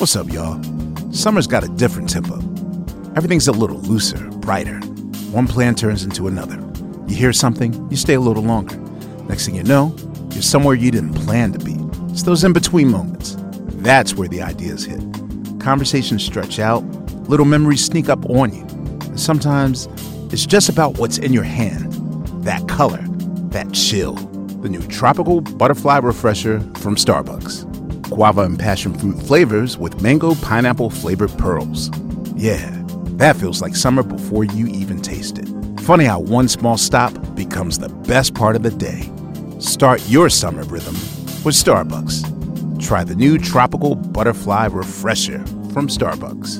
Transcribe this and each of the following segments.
What's up, y'all? Summer's got a different tempo. Everything's a little looser, brighter. One plan turns into another. You hear something, you stay a little longer. Next thing you know, you're somewhere you didn't plan to be. It's those in-between moments. That's where the ideas hit. Conversations stretch out, little memories sneak up on you. And sometimes it's just about what's in your hand. That color, that chill. The new Tropical Butterfly Refresher from Starbucks. Guava and passion fruit flavors with mango pineapple flavored pearls. Yeah, that feels like summer before you even taste it. Funny how one small stop becomes the best part of the day. Start your summer rhythm with Starbucks. Try the new Tropical Butterfly Refresher from Starbucks.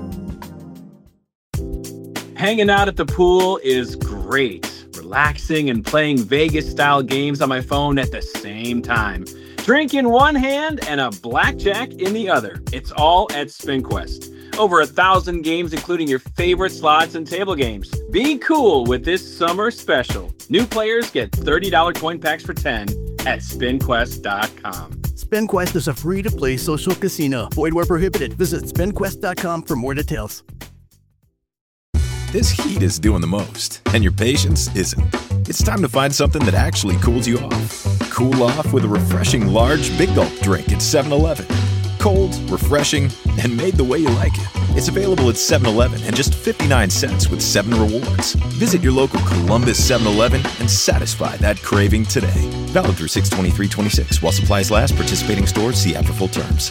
Hanging out at the pool is great. Relaxing and playing Vegas-style games on my phone at the same time. Drink in one hand and a blackjack in the other. It's all at SpinQuest. Over 1,000 games, including your favorite slots and table games. Be cool with this summer special. New players get $30 coin packs for 10 at SpinQuest.com. SpinQuest is a free-to-play social casino. Void where prohibited. Visit SpinQuest.com for more details. This heat is doing the most, and your patience isn't. It's time to find something that actually cools you off. Cool off with a refreshing large Big Gulp drink at 7-Eleven. Cold, refreshing, and made the way you like it. It's available at 7-Eleven and just 59 cents with 7 rewards. Visit your local Columbus 7-Eleven and satisfy that craving today. Valid through 6/23/26 while supplies last. Participating stores see app for full terms.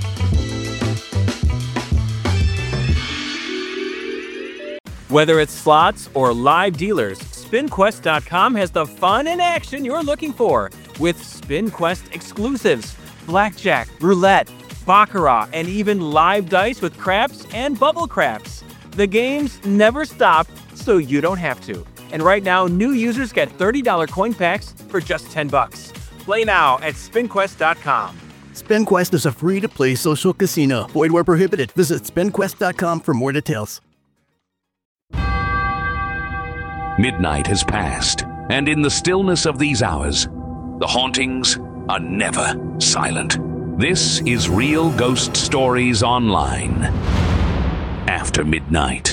Whether it's slots or live dealers, SpinQuest.com has the fun and action you're looking for with SpinQuest exclusives, blackjack, roulette, baccarat, and even live dice with craps and bubble craps. The games never stop, so you don't have to. And right now, new users get $30 coin packs for just $10. Play now at SpinQuest.com. SpinQuest is a free-to-play social casino. Void where prohibited. Visit SpinQuest.com for more details. Midnight has passed, and in the stillness of these hours, the hauntings are never silent. This is Real Ghost Stories Online. After midnight.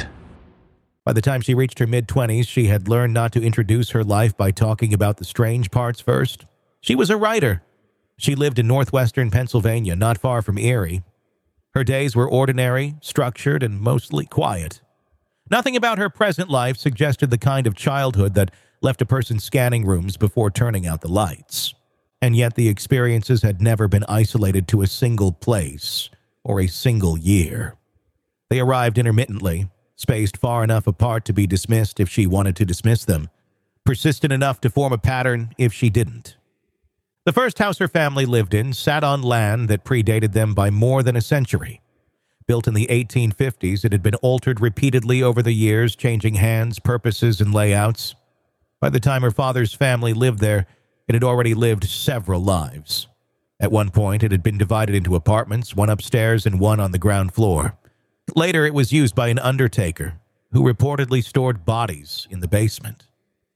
By the time she reached her mid-20s, she had learned not to introduce her life by talking about the strange parts first. She was a writer. She lived in northwestern Pennsylvania, not far from Erie. Her days were ordinary, structured, and mostly quiet. Nothing about her present life suggested the kind of childhood that left a person scanning rooms before turning out the lights. And yet the experiences had never been isolated to a single place or a single year. They arrived intermittently, spaced far enough apart to be dismissed if she wanted to dismiss them, persistent enough to form a pattern if she didn't. The first house her family lived in sat on land that predated them by more than a century. Built in the 1850s, it had been altered repeatedly over the years, changing hands, purposes, and layouts. By the time her father's family lived there, it had already lived several lives. At one point, it had been divided into apartments, one upstairs and one on the ground floor. Later, it was used by an undertaker, who reportedly stored bodies in the basement.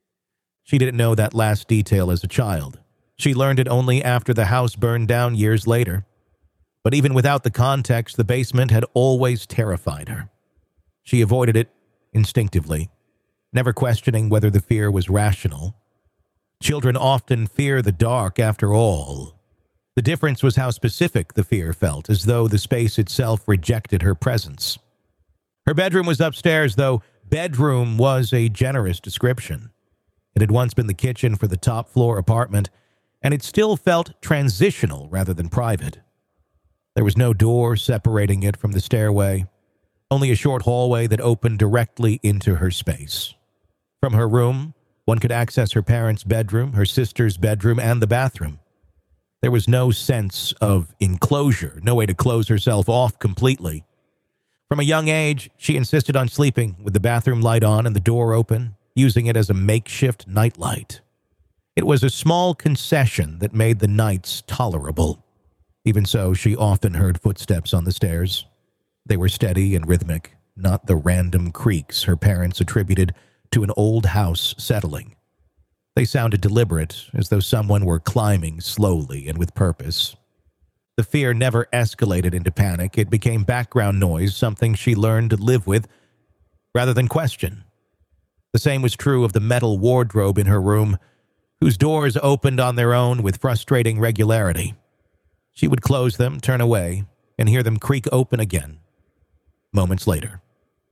She didn't know that last detail as a child. She learned it only after the house burned down years later. But even without the context, the basement had always terrified her. She avoided it instinctively, never questioning whether the fear was rational. Children often fear the dark, after all. The difference was how specific the fear felt, as though the space itself rejected her presence. Her bedroom was upstairs, though bedroom was a generous description. It had once been the kitchen for the top-floor apartment, and it still felt transitional rather than private. There was no door separating it from the stairway, only a short hallway that opened directly into her space. From her room, one could access her parents' bedroom, her sister's bedroom, and the bathroom. There was no sense of enclosure, no way to close herself off completely. From a young age, she insisted on sleeping with the bathroom light on and the door open, using it as a makeshift nightlight. It was a small concession that made the nights tolerable. Even so, she often heard footsteps on the stairs. They were steady and rhythmic, not the random creaks her parents attributed to an old house settling. They sounded deliberate, as though someone were climbing slowly and with purpose. The fear never escalated into panic. It became background noise, something she learned to live with rather than question. The same was true of the metal wardrobe in her room, whose doors opened on their own with frustrating regularity. She would close them, turn away, and hear them creak open again moments later.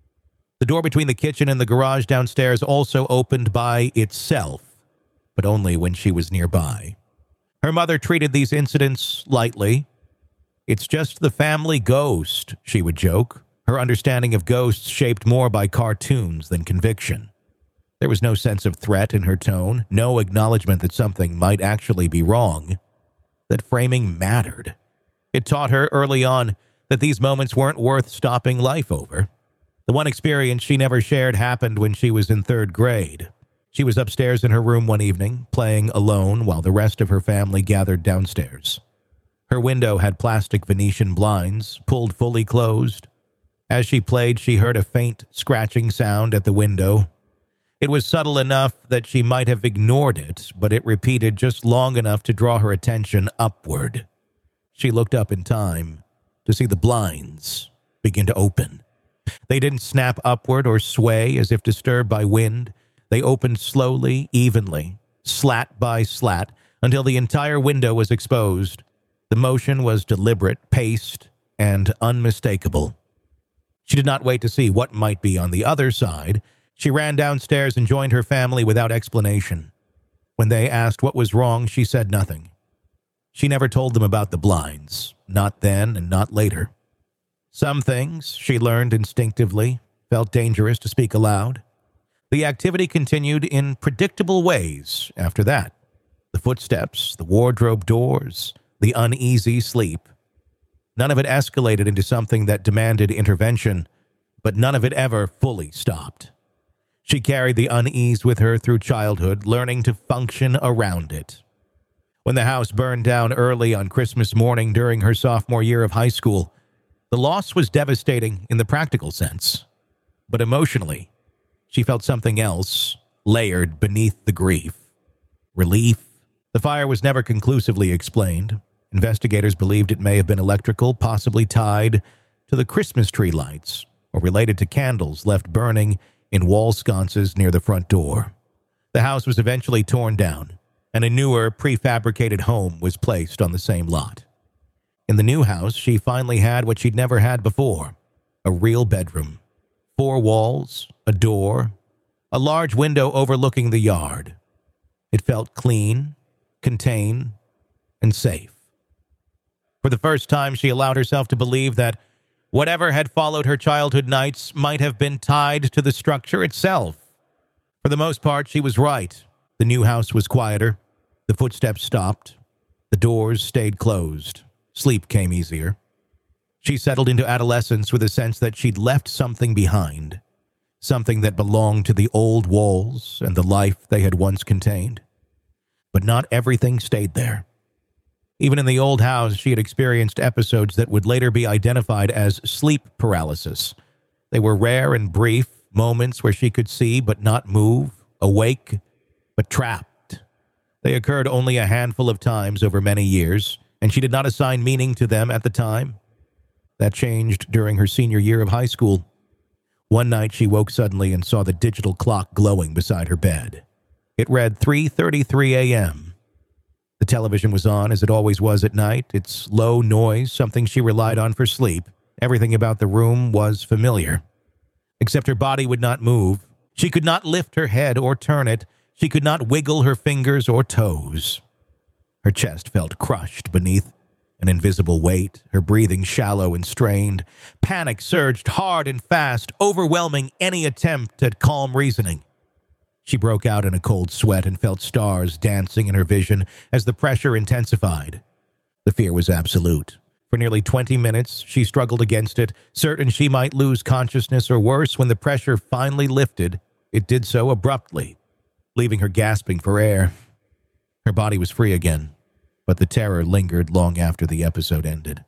The door between the kitchen and the garage downstairs also opened by itself, but only when she was nearby. Her mother treated these incidents lightly. "It's just the family ghost," she would joke, her understanding of ghosts shaped more by cartoons than conviction. There was no sense of threat in her tone, no acknowledgement that something might actually be wrong. That framing mattered. It taught her early on that these moments weren't worth stopping life over. The one experience she never shared happened when she was in 3rd grade. She was upstairs in her room one evening, playing alone while the rest of her family gathered downstairs. Her window had plastic Venetian blinds, pulled fully closed. As she played, she heard a faint scratching sound at the window. It was subtle enough that she might have ignored it, but it repeated just long enough to draw her attention upward. She looked up in time to see the blinds begin to open. They didn't snap upward or sway as if disturbed by wind. They opened slowly, evenly, slat by slat, until the entire window was exposed. The motion was deliberate, paced, and unmistakable. She did not wait to see what might be on the other side. She ran downstairs and joined her family without explanation. When they asked what was wrong, she said nothing. She never told them about the blinds, not then and not later. Some things, she learned instinctively, felt dangerous to speak aloud. The activity continued in predictable ways after that. The footsteps, the wardrobe doors, the uneasy sleep. None of it escalated into something that demanded intervention, but none of it ever fully stopped. She carried the unease with her through childhood, learning to function around it. When the house burned down early on Christmas morning during her sophomore year of high school, the loss was devastating in the practical sense. But emotionally, she felt something else layered beneath the grief. Relief. The fire was never conclusively explained. Investigators believed it may have been electrical, possibly tied to the Christmas tree lights, or related to candles left burning in wall sconces near the front door. The house was eventually torn down, and a newer, prefabricated home was placed on the same lot. In the new house, she finally had what she'd never had before, a real bedroom. 4 walls, a door, a large window overlooking the yard. It felt clean, contained, and safe. For the first time, she allowed herself to believe that whatever had followed her childhood nights might have been tied to the structure itself. For the most part, she was right. The new house was quieter. The footsteps stopped. The doors stayed closed. Sleep came easier. She settled into adolescence with a sense that she'd left something behind, something that belonged to the old walls and the life they had once contained. But not everything stayed there. Even in the old house, she had experienced episodes that would later be identified as sleep paralysis. They were rare and brief, moments where she could see but not move, awake but trapped. They occurred only a handful of times over many years, and she did not assign meaning to them at the time. That changed during her senior year of high school. One night she woke suddenly and saw the digital clock glowing beside her bed. It read 3:33 a.m. The television was on, as it always was at night, its low noise, something she relied on for sleep. Everything about the room was familiar. Except her body would not move. She could not lift her head or turn it. She could not wiggle her fingers or toes. Her chest felt crushed beneath an invisible weight, her breathing shallow and strained. Panic surged hard and fast, overwhelming any attempt at calm reasoning. She broke out in a cold sweat and felt stars dancing in her vision as the pressure intensified. The fear was absolute. For nearly 20 minutes, she struggled against it, certain she might lose consciousness or worse. When the pressure finally lifted, it did so abruptly, leaving her gasping for air. Her body was free again, but the terror lingered long after the episode ended.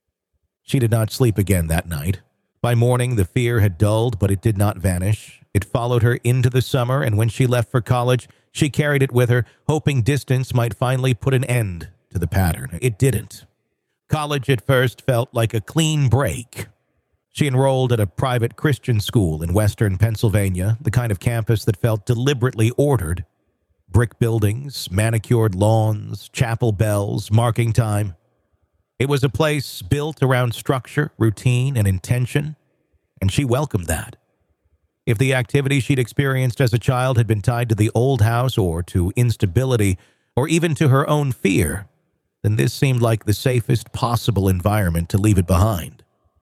She did not sleep again that night. By morning, the fear had dulled, but it did not vanish. It followed her into the summer, and when she left for college, she carried it with her, hoping distance might finally put an end to the pattern. It didn't. College at first felt like a clean break. She enrolled at a private Christian school in western Pennsylvania, the kind of campus that felt deliberately ordered. Brick buildings, manicured lawns, chapel bells, marking time. It was a place built around structure, routine, and intention, and she welcomed that. If the activity she'd experienced as a child had been tied to the old house or to instability or even to her own fear, then this seemed like the safest possible environment to leave it behind.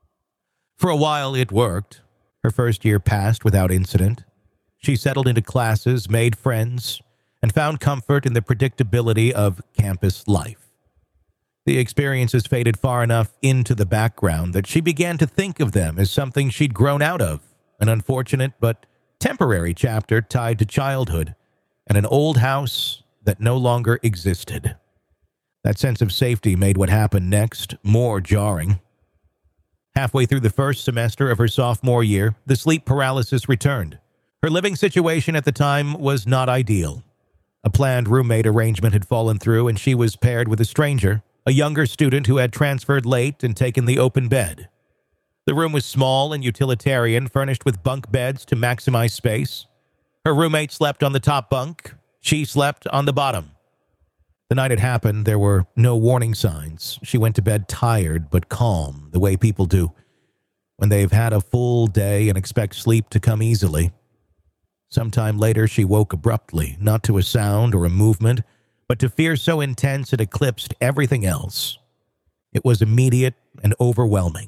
For a while, it worked. Her first year passed without incident. She settled into classes, made friends, and found comfort in the predictability of campus life. The experiences faded far enough into the background that she began to think of them as something she'd grown out of, an unfortunate but temporary chapter tied to childhood and an old house that no longer existed. That sense of safety made what happened next more jarring. Halfway through the first semester of her sophomore year, the sleep paralysis returned. Her living situation at the time was not ideal. A planned roommate arrangement had fallen through, and she was paired with a stranger, a younger student who had transferred late and taken the open bed. The room was small and utilitarian, furnished with bunk beds to maximize space. Her roommate slept on the top bunk. She slept on the bottom. The night it happened, there were no warning signs. She went to bed tired but calm, the way people do when they've had a full day and expect sleep to come easily. Sometime later, she woke abruptly, not to a sound or a movement, but to fear so intense it eclipsed everything else. It was immediate and overwhelming.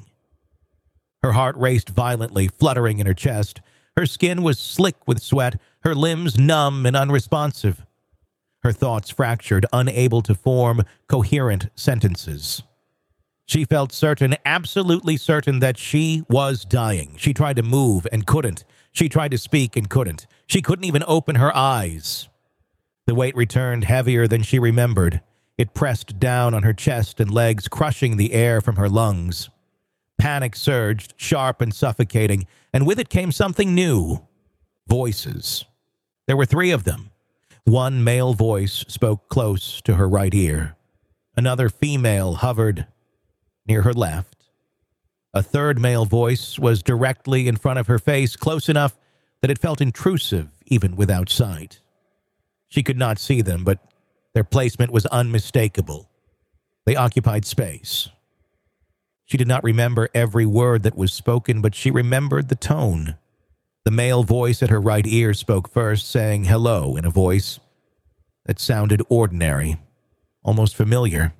Her heart raced violently, fluttering in her chest. Her skin was slick with sweat, her limbs numb and unresponsive. Her thoughts fractured, unable to form coherent sentences. She felt certain, absolutely certain, that she was dying. She tried to move and couldn't. She tried to speak and couldn't. She couldn't even open her eyes. The weight returned heavier than she remembered. It pressed down on her chest and legs, crushing the air from her lungs. Panic surged, sharp and suffocating, and with it came something new. Voices. There were 3 of them. One male voice spoke close to her right ear. Another female hovered near her left. A third male voice was directly in front of her face, close enough that it felt intrusive even without sight. She could not see them, but their placement was unmistakable. They occupied space. She did not remember every word that was spoken, but she remembered the tone. The male voice at her right ear spoke first, saying hello in a voice that sounded ordinary, almost familiar.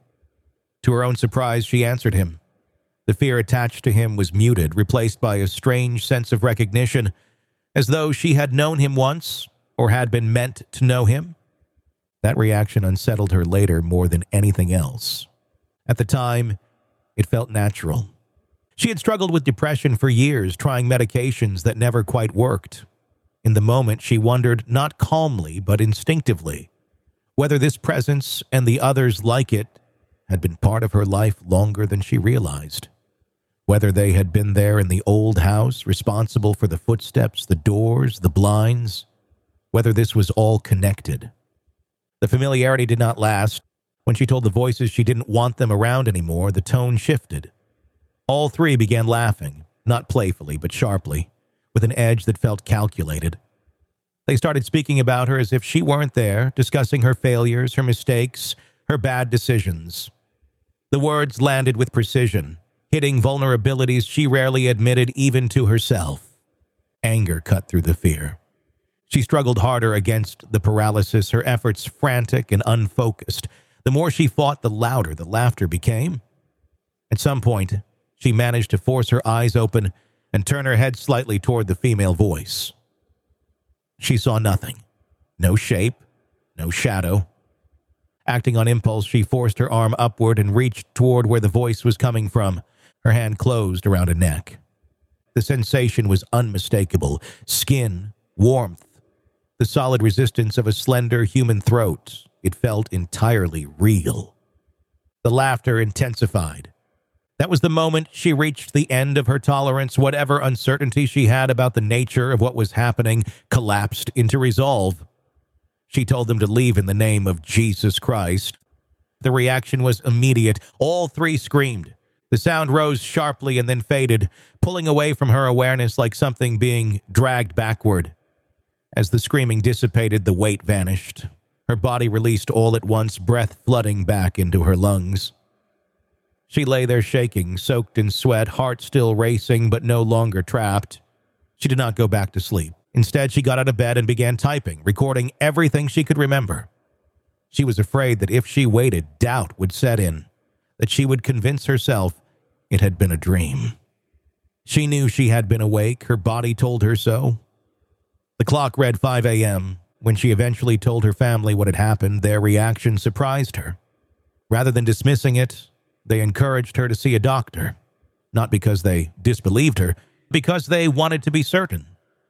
To her own surprise, she answered him. The fear attached to him was muted, replaced by a strange sense of recognition, as though she had known him once or had been meant to know him. That reaction unsettled her later more than anything else. At the time, it felt natural. She had struggled with depression for years, trying medications that never quite worked. In the moment, she wondered, not calmly but instinctively, whether this presence and the others like it had been part of her life longer than she realized. Whether they had been there in the old house, responsible for the footsteps, the doors, the blinds, whether this was all connected. The familiarity did not last. When she told the voices she didn't want them around anymore, the tone shifted. All 3 began laughing, not playfully, but sharply, with an edge that felt calculated. They started speaking about her as if she weren't there, discussing her failures, her mistakes, her bad decisions. The words landed with precision, hitting vulnerabilities she rarely admitted even to herself. Anger cut through the fear. She struggled harder against the paralysis, her efforts frantic and unfocused. The more she fought, the louder the laughter became. At some point, she managed to force her eyes open and turn her head slightly toward the female voice. She saw nothing. No shape, no shadow. Acting on impulse, she forced her arm upward and reached toward where the voice was coming from. Her hand closed around her neck. The sensation was unmistakable. Skin, warmth, the solid resistance of a slender human throat. It felt entirely real. The laughter intensified. That was the moment she reached the end of her tolerance. Whatever uncertainty she had about the nature of what was happening collapsed into resolve. She told them to leave in the name of Jesus Christ. The reaction was immediate. All three screamed. The sound rose sharply and then faded, pulling away from her awareness like something being dragged backward. As the screaming dissipated, the weight vanished. Her body released all at once, breath flooding back into her lungs. She lay there shaking, soaked in sweat, heart still racing, but no longer trapped. She did not go back to sleep. Instead, she got out of bed and began typing, recording everything she could remember. She was afraid that if she waited, doubt would set in, that she would convince herself it had been a dream. She knew she had been awake. Her body told her so. The clock read 5 a.m. When she eventually told her family what had happened, their reaction surprised her. Rather than dismissing it, they encouraged her to see a doctor, not because they disbelieved her, because they wanted to be certain.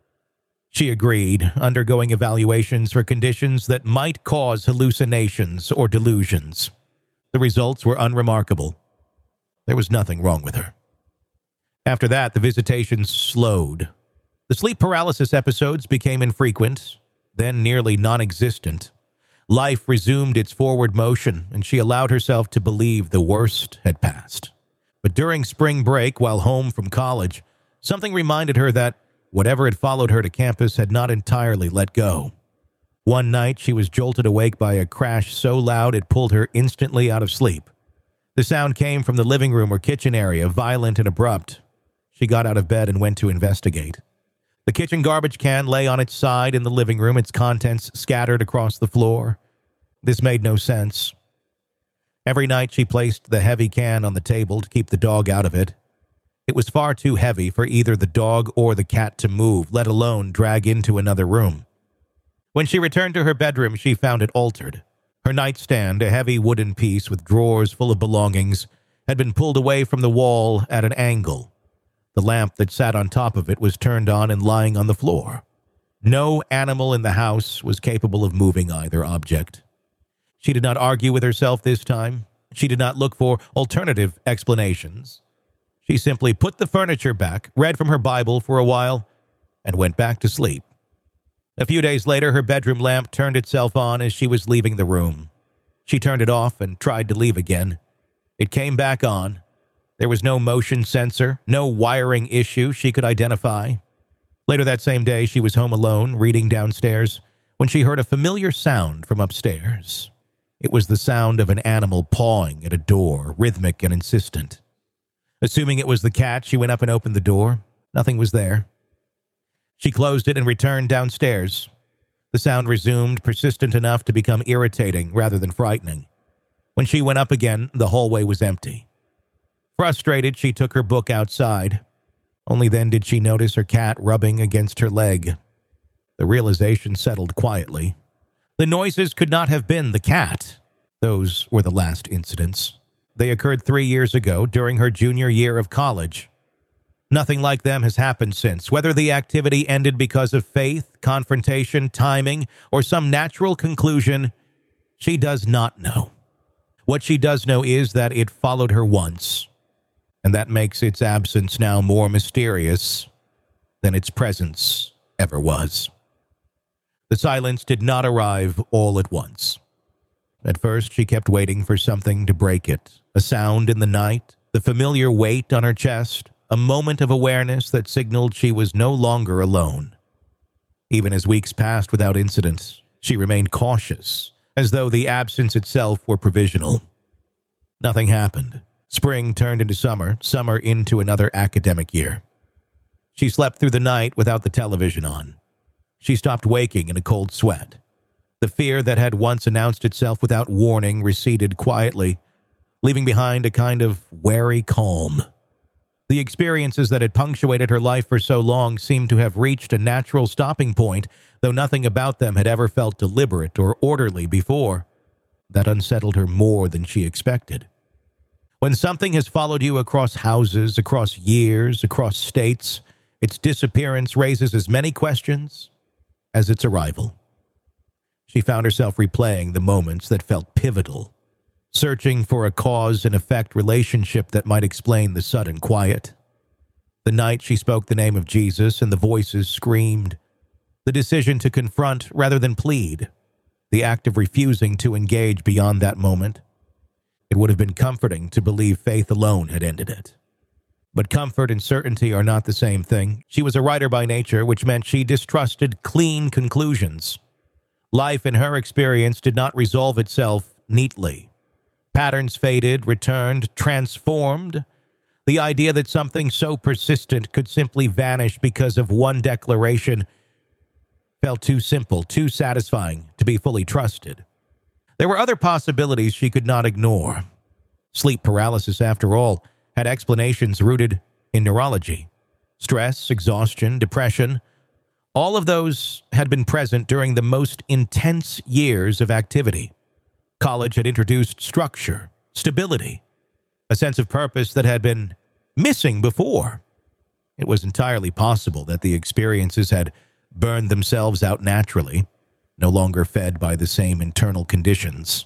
She agreed, undergoing evaluations for conditions that might cause hallucinations or delusions. The results were unremarkable. There was nothing wrong with her. After that, the visitations slowed. The sleep paralysis episodes became infrequent, then nearly non-existent. Life resumed its forward motion, and she allowed herself to believe the worst had passed. But during spring break, while home from college, something reminded her that whatever had followed her to campus had not entirely let go. One night, she was jolted awake by a crash so loud it pulled her instantly out of sleep. The sound came from the living room or kitchen area, violent and abrupt. She got out of bed and went to investigate. The kitchen garbage can lay on its side in the living room, its contents scattered across the floor. This made no sense. Every night she placed the heavy can on the table to keep the dog out of it. It was far too heavy for either the dog or the cat to move, let alone drag into another room. When she returned to her bedroom, she found it altered. Her nightstand, a heavy wooden piece with drawers full of belongings, had been pulled away from the wall at an angle. The lamp that sat on top of it was turned on and lying on the floor. No animal in the house was capable of moving either object. She did not argue with herself this time. She did not look for alternative explanations. She simply put the furniture back, read from her Bible for a while, and went back to sleep. A few days later, her bedroom lamp turned itself on as she was leaving the room. She turned it off and tried to leave again. It came back on. There was no motion sensor, no wiring issue she could identify. Later that same day, she was home alone, reading downstairs, when she heard a familiar sound from upstairs. It was the sound of an animal pawing at a door, rhythmic and insistent. Assuming it was the cat, she went up and opened the door. Nothing was there. She closed it and returned downstairs. The sound resumed, persistent enough to become irritating rather than frightening. When she went up again, the hallway was empty. Frustrated, she took her book outside. Only then did she notice her cat rubbing against her leg. The realization settled quietly. The noises could not have been the cat. Those were the last incidents. They occurred 3 years ago during her junior year of college. Nothing like them has happened since. Whether the activity ended because of faith, confrontation, timing, or some natural conclusion, she does not know. What she does know is that it followed her once, and that makes its absence now more mysterious than its presence ever was. The silence did not arrive all at once. At first, she kept waiting for something to break it. A sound in the night, the familiar weight on her chest, a moment of awareness that signaled she was no longer alone. Even as weeks passed without incident, she remained cautious, as though the absence itself were provisional. Nothing happened. Spring turned into summer, summer into another academic year. She slept through the night without the television on. She stopped waking in a cold sweat. The fear that had once announced itself without warning receded quietly, leaving behind a kind of wary calm. The experiences that had punctuated her life for so long seemed to have reached a natural stopping point, though nothing about them had ever felt deliberate or orderly before. That unsettled her more than she expected. When something has followed you across houses, across years, across states, its disappearance raises as many questions as its arrival. She found herself replaying the moments that felt pivotal, searching for a cause and effect relationship that might explain the sudden quiet. The night she spoke the name of Jesus and the voices screamed. The decision to confront rather than plead. The act of refusing to engage beyond that moment. It would have been comforting to believe Faith alone had ended it. But comfort and certainty are not the same thing. She was a writer by nature, which meant she distrusted clean conclusions. Life in her experience did not resolve itself neatly. Patterns faded, returned, transformed. The idea that something so persistent could simply vanish because of one declaration felt too simple, too satisfying to be fully trusted. There were other possibilities she could not ignore. Sleep paralysis, after all, had explanations rooted in neurology. Stress, exhaustion, depression, all of those had been present during the most intense years of activity. College had introduced structure, stability, a sense of purpose that had been missing before. It was entirely possible that the experiences had burned themselves out naturally, no longer fed by the same internal conditions.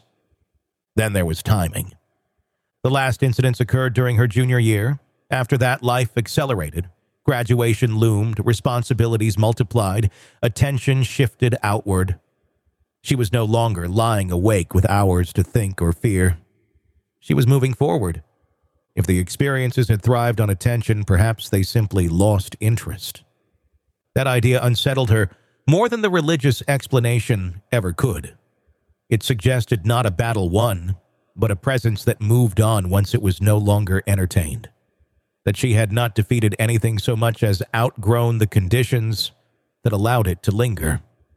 Then there was timing. The last incidents occurred during her junior year. After that, life accelerated. Graduation loomed, responsibilities multiplied, attention shifted outward. She was no longer lying awake with hours to think or fear. She was moving forward. If the experiences had thrived on attention, perhaps they simply lost interest. That idea unsettled her more than the religious explanation ever could. It suggested not a battle won, but a presence that moved on once it was no longer entertained. That she had not defeated anything so much as outgrown the conditions that allowed it to linger.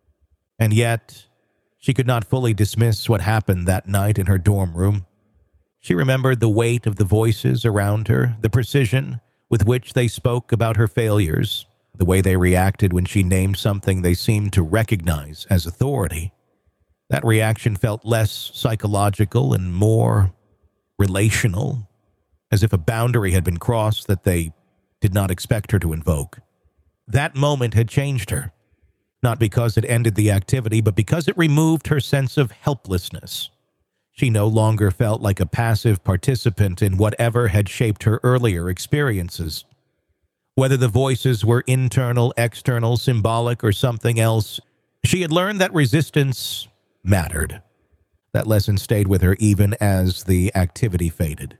And yet, she could not fully dismiss what happened that night in her dorm room. She remembered the weight of the voices around her, the precision with which they spoke about her failures, the way they reacted when she named something they seemed to recognize as authority. That reaction felt less psychological and more relational, as if a boundary had been crossed that they did not expect her to invoke. That moment had changed her, not because it ended the activity, but because it removed her sense of helplessness. She no longer felt like a passive participant in whatever had shaped her earlier experiences. Whether the voices were internal, external, symbolic, or something else, she had learned that resistance mattered. That lesson stayed with her even as the activity faded.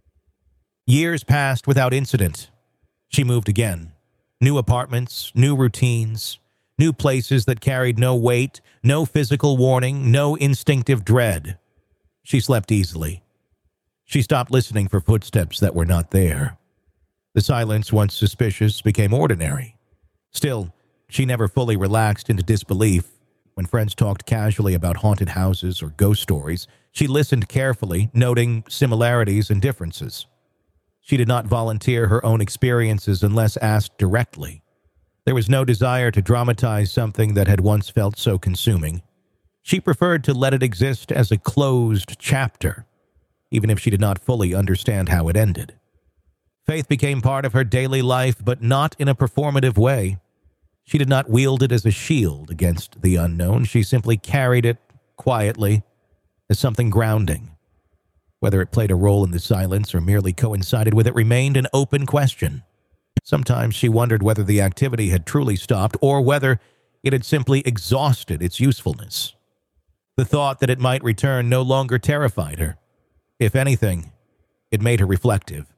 Years passed without incident. She moved again. New apartments, new routines, new places that carried no weight, no physical warning, no instinctive dread. She slept easily. She stopped listening for footsteps that were not there. The silence, once suspicious, became ordinary. Still, she never fully relaxed into disbelief. When friends talked casually about haunted houses or ghost stories, she listened carefully, noting similarities and differences. She did not volunteer her own experiences unless asked directly. There was no desire to dramatize something that had once felt so consuming. She preferred to let it exist as a closed chapter, even if she did not fully understand how it ended. Faith became part of her daily life, but not in a performative way. She did not wield it as a shield against the unknown. She simply carried it quietly as something grounding. Whether it played a role in the silence or merely coincided with it remained an open question. Sometimes she wondered whether the activity had truly stopped or whether it had simply exhausted its usefulness. The thought that it might return no longer terrified her. If anything, it made her reflective.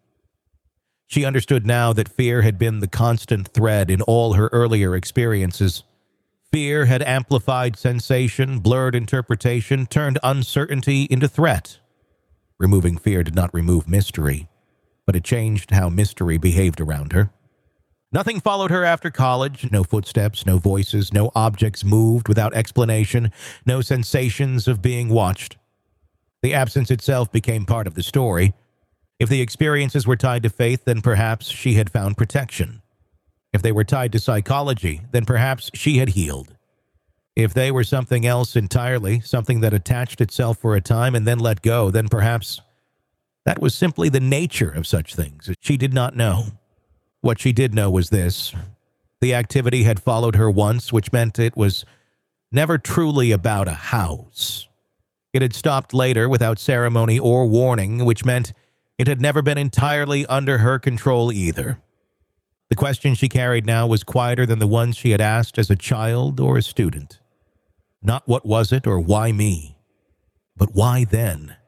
She understood now that fear had been the constant thread in all her earlier experiences. Fear had amplified sensation, blurred interpretation, turned uncertainty into threat. Removing fear did not remove mystery, but it changed how mystery behaved around her. Nothing followed her after college, no footsteps, no voices, no objects moved without explanation, no sensations of being watched. The absence itself became part of the story. If the experiences were tied to faith, then perhaps she had found protection. If they were tied to psychology, then perhaps she had healed. If they were something else entirely, something that attached itself for a time and then let go, then perhaps that was simply the nature of such things. She did not know. What she did know was this. The activity had followed her once, which meant it was never truly about a house. It had stopped later without ceremony or warning, which meant it had never been entirely under her control either. The question she carried now was quieter than the ones she had asked as a child or a student. Not what was it or why me, but why then?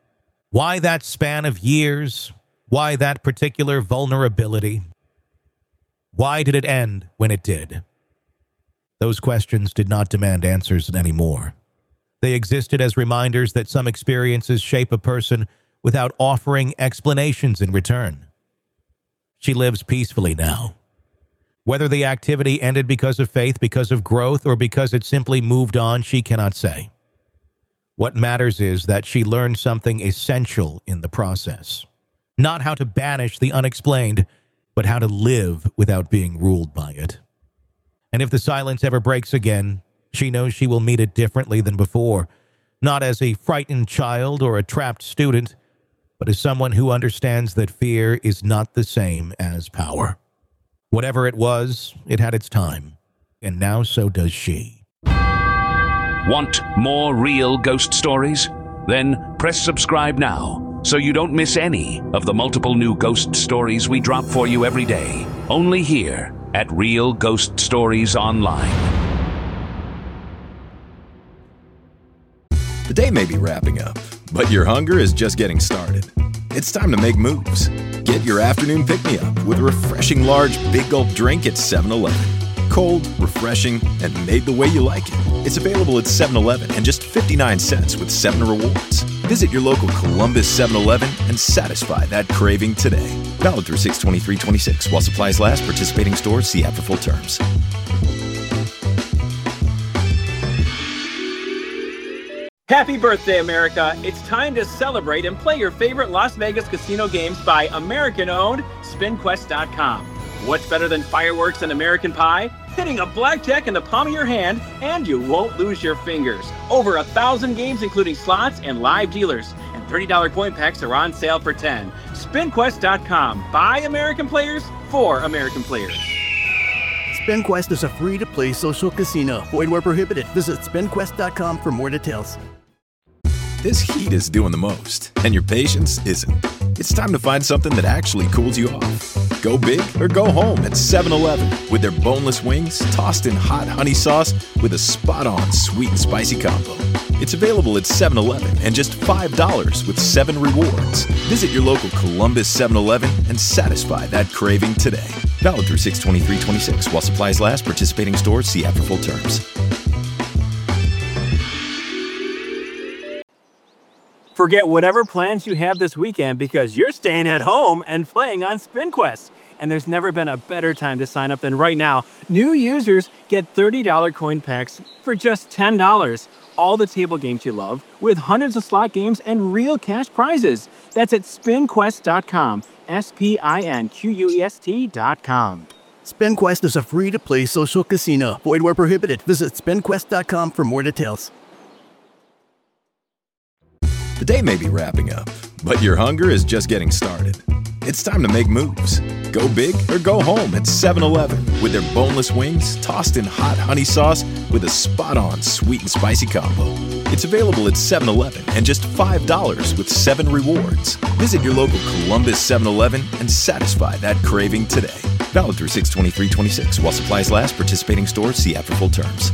Why that span of years? Why that particular vulnerability? Why did it end when it did? Those questions did not demand answers anymore. They existed as reminders that some experiences shape a person without offering explanations in return. She lives peacefully now. Whether the activity ended because of faith, because of growth, or because it simply moved on, she cannot say. What matters is that she learned something essential in the process. Not how to banish the unexplained, but how to live without being ruled by it. And if the silence ever breaks again, she knows she will meet it differently than before, not as a frightened child or a trapped student, but as someone who understands that fear is not the same as power. Whatever it was, it had its time, and now so does she. Want more real ghost stories? Then press subscribe now so you don't miss any of the multiple new ghost stories we drop for you every day, only here at Real Ghost Stories Online. The day may be wrapping up, but your hunger is just getting started. It's time to make moves. Get your afternoon pick-me-up with a refreshing large Big Gulp drink at 7-Eleven. Cold, refreshing, and made the way you like it. It's available at 7-Eleven and just 59 cents with 7 rewards. Visit your local Columbus 7-Eleven and satisfy that craving today. Valid through 6/23/26 while supplies last. Participating stores see app for full terms. Happy birthday, America! It's time to celebrate and play your favorite Las Vegas casino games by American-owned SpinQuest.com. What's better than fireworks and American Pie? Hitting a blackjack in the palm of your hand, and you won't lose your fingers. Over 1,000 games, including slots and live dealers. And $30 coin packs are on sale for $10. SpinQuest.com. By American players, for American players. SpinQuest is a free-to-play social casino. Void where prohibited. Visit SpinQuest.com for more details. This heat is doing the most, and your patience isn't. It's time to find something that actually cools you off. Go big or go home at 7-Eleven with their boneless wings tossed in hot honey sauce with a spot-on sweet and spicy combo. It's available at 7-Eleven and just $5 with 7 rewards. Visit your local Columbus 7-Eleven and satisfy that craving today. Valid through 6/23/26 while supplies last. Participating stores see app for full terms. Forget whatever plans you have this weekend because you're staying at home and playing on SpinQuest. And there's never been a better time to sign up than right now. New users get $30 coin packs for just $10. All the table games you love with hundreds of slot games and real cash prizes. That's at SpinQuest.com. SpinQuest.com. SpinQuest is a free-to-play social casino. Void where prohibited. Visit SpinQuest.com for more details. The day may be wrapping up, but your hunger is just getting started. It's time to make moves. Go big or go home at 7-Eleven with their boneless wings tossed in hot honey sauce with a spot-on sweet and spicy combo. It's available at 7-Eleven and just $5 with 7 rewards. Visit your local Columbus 7-Eleven and satisfy that craving today. Valid through 6/23/26 while supplies last. Participating stores see app for full terms.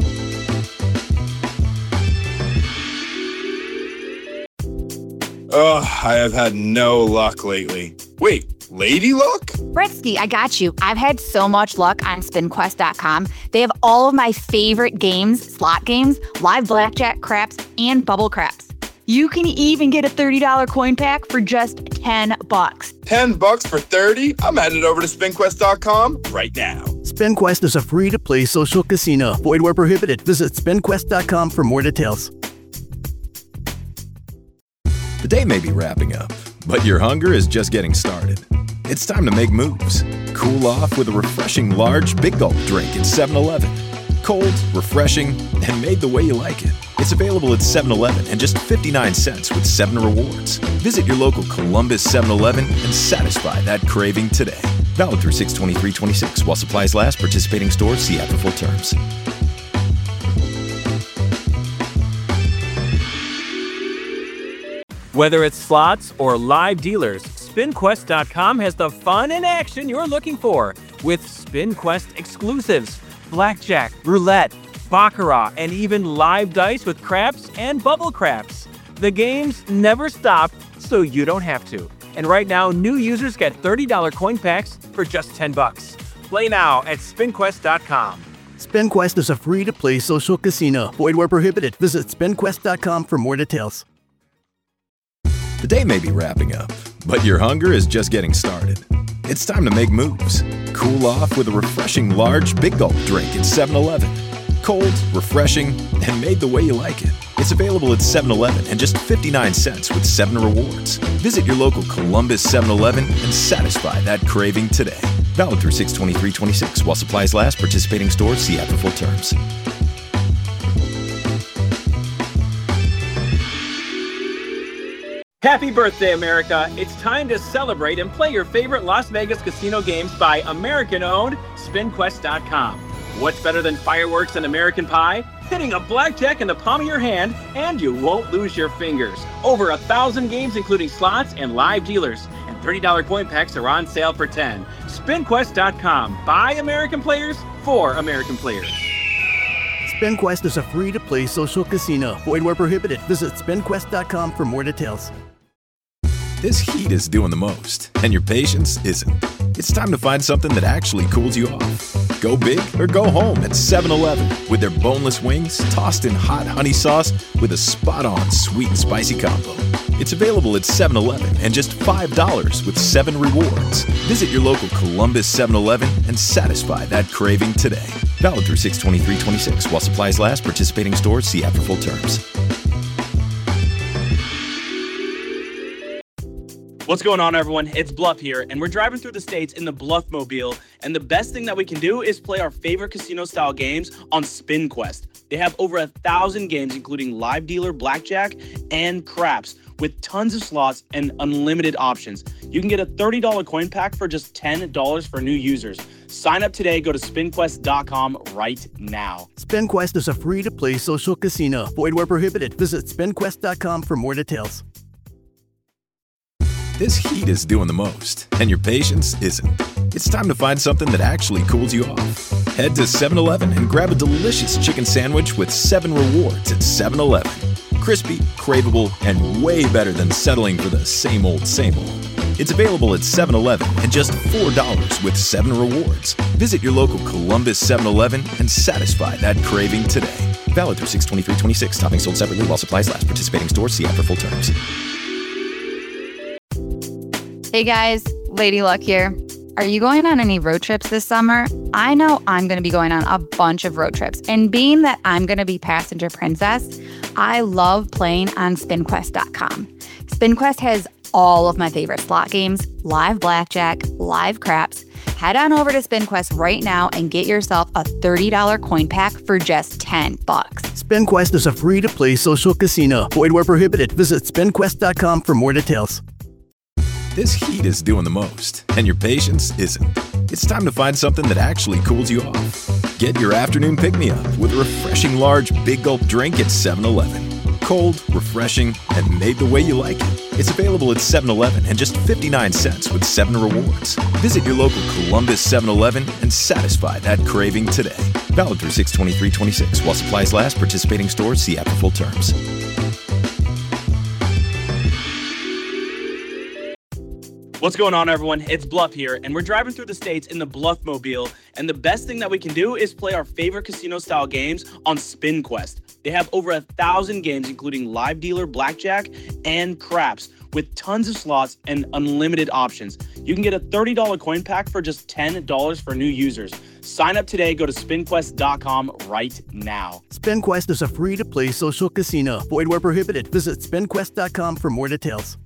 Ugh, I have had no luck lately. Wait, lady luck? Britsky, I got you. I've had so much luck on SpinQuest.com. They have all of my favorite games, slot games, live blackjack, craps, and bubble craps. You can even get a $30 coin pack for just $10. $10 for 30? I'm headed over to SpinQuest.com right now. SpinQuest is a free-to-play social casino. Void where prohibited. Visit SpinQuest.com for more details. The day may be wrapping up, but your hunger is just getting started. It's time to make moves. Cool off with a refreshing large Big Gulp drink at 7-Eleven. Cold, refreshing, and made the way you like it. It's available at 7-Eleven and just 59 cents with 7 rewards. Visit your local Columbus 7-Eleven and satisfy that craving today. Valid through 6/23/26 while supplies last. Participating stores see app for full terms. Whether it's slots or live dealers, SpinQuest.com has the fun and action you're looking for with SpinQuest exclusives, blackjack, roulette, baccarat, and even live dice with craps and bubble craps. The games never stop, so you don't have to. And right now, new users get $30 coin packs for just $10. Play now at SpinQuest.com. SpinQuest is a free-to-play social casino. Void where prohibited. Visit SpinQuest.com for more details. The day may be wrapping up, but your hunger is just getting started. It's time to make moves. Cool off with a refreshing large Big Gulp drink at 7-Eleven. Cold, refreshing, and made the way you like it. It's available at 7-Eleven and just 59 cents with 7 rewards. Visit your local Columbus 7-Eleven and satisfy that craving today. Valid through 6/23/26 while supplies last. Participating stores see app for full terms. Happy birthday, America! It's time to celebrate and play your favorite Las Vegas casino games by American-owned SpinQuest.com. What's better than fireworks and American pie? Hitting a blackjack in the palm of your hand, and you won't lose your fingers. Over 1,000 games, including slots and live dealers. And $30 coin packs are on sale for $10. SpinQuest.com. By American players, for American players. SpinQuest is a free-to-play social casino. Void where prohibited. Visit SpinQuest.com for more details. This heat is doing the most, and your patience isn't. It's time to find something that actually cools you off. Go big or go home at 7-Eleven with their boneless wings tossed in hot honey sauce with a spot-on sweet and spicy combo. It's available at 7-Eleven and just $5 with 7 rewards. Visit your local Columbus 7-Eleven and satisfy that craving today. Valid through 6/23/26 while supplies last. Participating stores see app for full terms. What's going on, everyone? It's Bluff here, and we're driving through the states in the Bluffmobile, and the best thing that we can do is play our favorite casino-style games on SpinQuest. They have over 1,000 games, including live dealer, blackjack, and craps, with tons of slots and unlimited options. You can get a $30 coin pack for just $10 for new users. Sign up today. Go to SpinQuest.com right now. SpinQuest is a free-to-play social casino. Void where prohibited. Visit SpinQuest.com for more details. This heat is doing the most, and your patience isn't. It's time to find something that actually cools you off. Head to 7-Eleven and grab a delicious chicken sandwich with 7 rewards at 7-Eleven. Crispy, craveable, and way better than settling for the same old, same old. It's available at 7-Eleven and just $4 with 7 rewards. Visit your local Columbus 7-Eleven and satisfy that craving today. Valid through 6/23/26. Toppings sold separately while supplies last. Participating stores see app for full terms. Hey guys, Lady Luck here. Are you going on any road trips this summer? I know I'm going to be going on a bunch of road trips. And being that I'm going to be passenger princess, I love playing on SpinQuest.com. SpinQuest has all of my favorite slot games, live blackjack, live craps. Head on over to SpinQuest right now and get yourself a $30 coin pack for just $10. SpinQuest is a free-to-play social casino. Void where prohibited. Visit SpinQuest.com for more details. This heat is doing the most, and your patience isn't. It's time to find something that actually cools you off. Get your afternoon pick-me-up with a refreshing large Big Gulp drink at 7-Eleven. Cold, refreshing, and made the way you like it. It's available at 7-Eleven and just 59 cents with 7 rewards. Visit your local Columbus 7-Eleven and satisfy that craving today. Valid through 6/23/26 while supplies last. Participating stores see app for full terms. What's going on, everyone? It's Bluff here, and we're driving through the states in the Bluffmobile, and the best thing that we can do is play our favorite casino-style games on SpinQuest. They have over 1,000 games, including live dealer, blackjack, and craps, with tons of slots and unlimited options. You can get a $30 coin pack for just $10 for new users. Sign up today. Go to SpinQuest.com right now. SpinQuest is a free-to-play social casino. Void where prohibited. Visit SpinQuest.com for more details.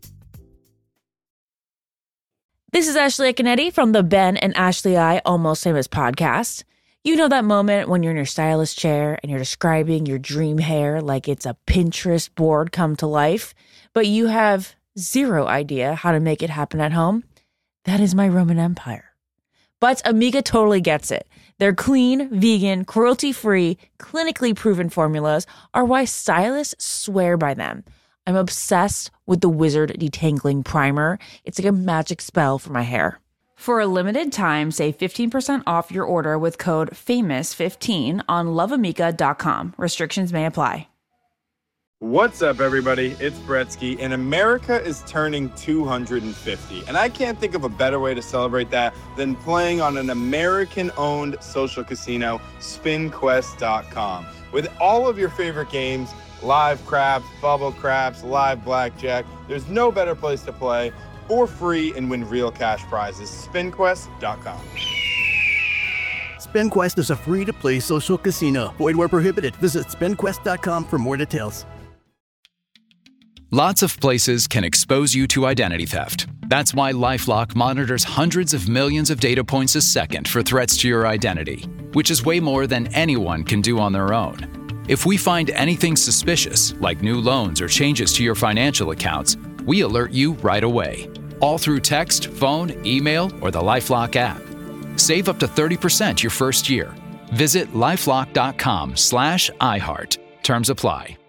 This is Ashley Canetti from the Ben and Ashley I Almost Famous podcast. You know that moment when you're in your stylist chair and you're describing your dream hair like it's a Pinterest board come to life, but you have zero idea how to make it happen at home? That is my Roman Empire. But Amiga totally gets it. Their clean, vegan, cruelty-free, clinically proven formulas are why stylists swear by them. I'm obsessed with the Wizard Detangling Primer. It's like a magic spell for my hair. For a limited time, save 15% off your order with code FAMOUS15 on loveamiga.com. Restrictions may apply. What's up, everybody? It's Bretsky, and America is turning 250. And I can't think of a better way to celebrate that than playing on an American-owned social casino, SpinQuest.com. With all of your favorite games, live craps, bubble craps, live blackjack, there's no better place to play for free and win real cash prizes. SpinQuest.com. SpinQuest is a free-to-play social casino. Void where prohibited. Visit SpinQuest.com for more details. Lots of places can expose you to identity theft. That's why LifeLock monitors hundreds of millions of data points a second for threats to your identity, which is way more than anyone can do on their own. If we find anything suspicious, like new loans or changes to your financial accounts, we alert you right away, all through text, phone, email, or the LifeLock app. Save up to 30% your first year. Visit LifeLock.com/iHeart. Terms apply.